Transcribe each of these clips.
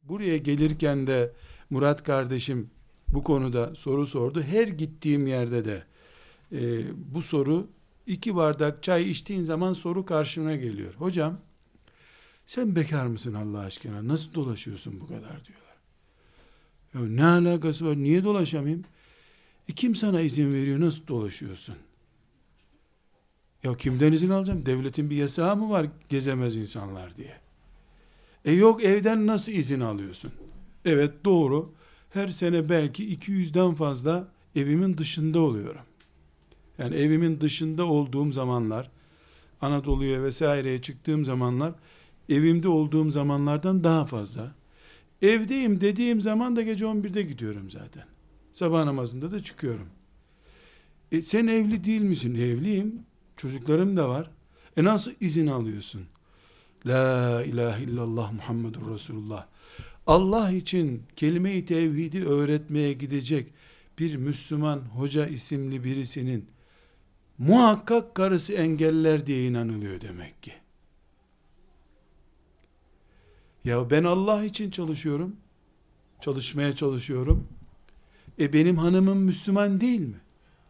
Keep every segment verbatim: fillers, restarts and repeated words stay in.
Buraya gelirken de Murat kardeşim bu konuda soru sordu. Her gittiğim yerde de e, bu soru, iki bardak çay içtiğin zaman soru karşına geliyor. Hocam sen bekar mısın Allah aşkına? Nasıl dolaşıyorsun bu kadar diyorlar. Ya ne alakası var? Niye dolaşamayayım? E kim sana izin veriyor? Nasıl dolaşıyorsun? Ya kimden izin alacağım? Devletin bir yasağı mı var gezemez insanlar diye? E yok, evden nasıl izin alıyorsun? Evet, doğru. Her sene belki iki yüzden fazla evimin dışında oluyorum. Yani evimin dışında olduğum zamanlar, Anadolu'ya vesaireye çıktığım zamanlar, evimde olduğum zamanlardan daha fazla. Evdeyim dediğim zaman da gece on birde gidiyorum zaten. Sabah namazında da çıkıyorum. E sen evli değil misin? Evliyim. Çocuklarım da var. E nasıl izin alıyorsun? La ilahe illallah Muhammedur Resulullah. Allah için kelime-i tevhidi öğretmeye gidecek bir Müslüman hoca isimli birisinin muhakkak karısı engeller diye inanılıyor demek ki. Ya ben Allah için çalışıyorum. Çalışmaya çalışıyorum. E benim hanımım Müslüman değil mi?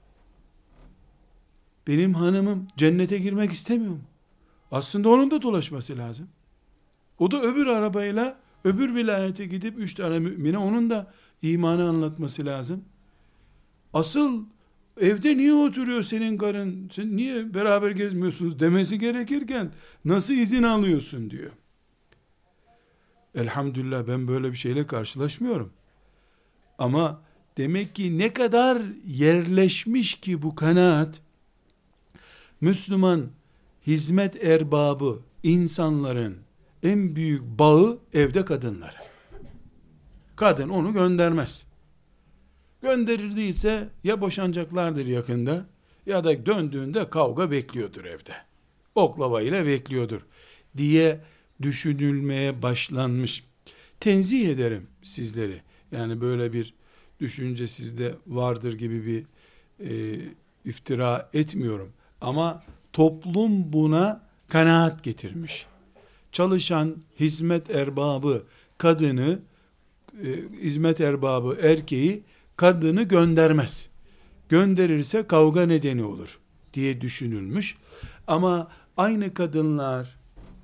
Benim hanımım cennete girmek istemiyor mu? Aslında onun da dolaşması lazım. O da öbür arabayla öbür vilayete gidip üç tane mümine onun da imanı anlatması lazım. Asıl evde niye oturuyor senin karın, sen niye beraber gezmiyorsunuz demesi gerekirken nasıl izin alıyorsun diyor. Elhamdülillah ben böyle bir şeyle karşılaşmıyorum. Ama demek ki ne kadar yerleşmiş ki bu kanaat, Müslüman hizmet erbabı insanların en büyük bağı evde kadınları. Kadın onu göndermez. Gönderildiyse ya boşanacaklardır yakında ya da döndüğünde kavga bekliyordur evde. Oklava ile bekliyordur diye düşünülmeye başlanmış. Tenzih ederim sizleri. Yani böyle bir düşünce sizde vardır gibi bir e, iftira etmiyorum. Ama toplum buna kanaat getirmiş. Çalışan hizmet erbabı kadını, e, hizmet erbabı erkeği kadını göndermez. Gönderirse kavga nedeni olur diye düşünülmüş. Ama aynı kadınlar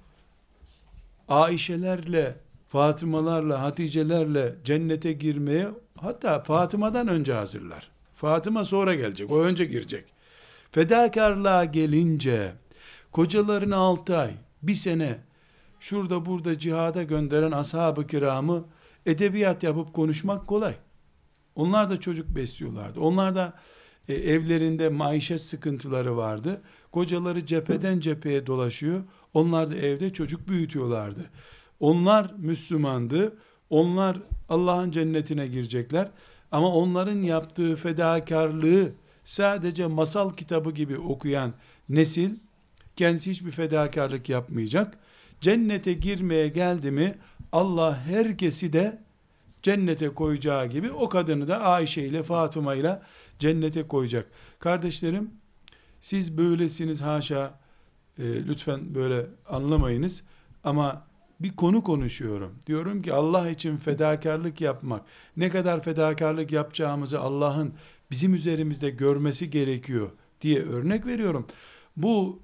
Ayşelerle, Fatımalarla, Haticelerle cennete girmeye, hatta Fatıma'dan önce hazırlar. Fatıma sonra gelecek, o önce girecek. Fedakarlığa gelince kocalarını altı ay, bir sene şurada burada cihada gönderen ashab-ı kiramı edebiyat yapıp konuşmak kolay. Onlar da çocuk besliyorlardı. Onlar da e, evlerinde maişet sıkıntıları vardı. Kocaları cepheden cepheye dolaşıyor. Onlar da evde çocuk büyütüyorlardı. Onlar Müslümandı. Onlar Allah'ın cennetine girecekler. Ama onların yaptığı fedakarlığı sadece masal kitabı gibi okuyan nesil kendisi hiçbir fedakarlık yapmayacak. Cennete girmeye geldi mi Allah herkesi de cennete koyacağı gibi o kadını da Ayşe ile Fatıma ile cennete koyacak. Kardeşlerim, siz böylesiniz haşa, e, lütfen böyle anlamayınız, ama bir konu konuşuyorum. Diyorum ki Allah için fedakarlık yapmak, ne kadar fedakarlık yapacağımızı Allah'ın bizim üzerimizde görmesi gerekiyor diye örnek veriyorum. Bu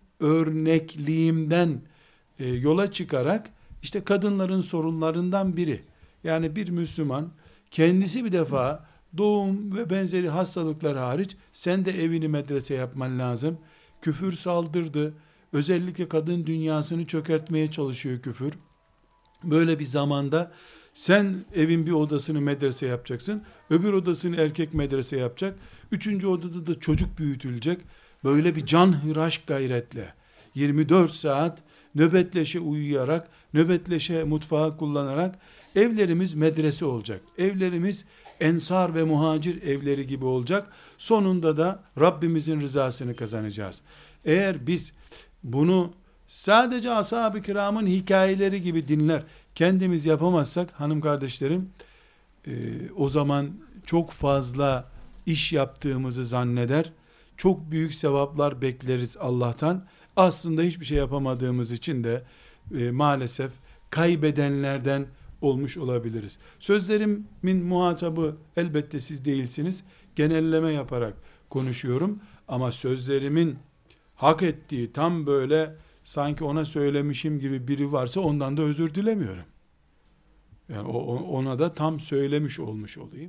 örnekliğimden e, yola çıkarak işte kadınların sorunlarından biri. Yani bir Müslüman kendisi bir defa doğum ve benzeri hastalıklar hariç sen de evini medrese yapman lazım. Küfür saldırdı. Özellikle kadın dünyasını çökertmeye çalışıyor küfür. Böyle bir zamanda sen evin bir odasını medrese yapacaksın. Öbür odasını erkek medrese yapacak. Üçüncü odada da çocuk büyütülecek. Böyle bir canhıraş gayretle yirmi dört saat nöbetleşe uyuyarak, nöbetleşe mutfağı kullanarak evlerimiz medrese olacak. Evlerimiz ensar ve muhacir evleri gibi olacak. Sonunda da Rabbimizin rızasını kazanacağız. Eğer biz bunu sadece ashab-ı kiramın hikayeleri gibi dinler, kendimiz yapamazsak hanım kardeşlerim, e, o zaman çok fazla iş yaptığımızı zanneder, çok büyük sevaplar bekleriz Allah'tan. Aslında hiçbir şey yapamadığımız için de e, maalesef kaybedenlerden olmuş olabiliriz. Sözlerimin muhatabı elbette siz değilsiniz. Genelleme yaparak konuşuyorum. Ama sözlerimin hak ettiği, tam böyle sanki ona söylemişim gibi biri varsa ondan da özür dilemiyorum. Yani ona da tam söylemiş olmuş olayım.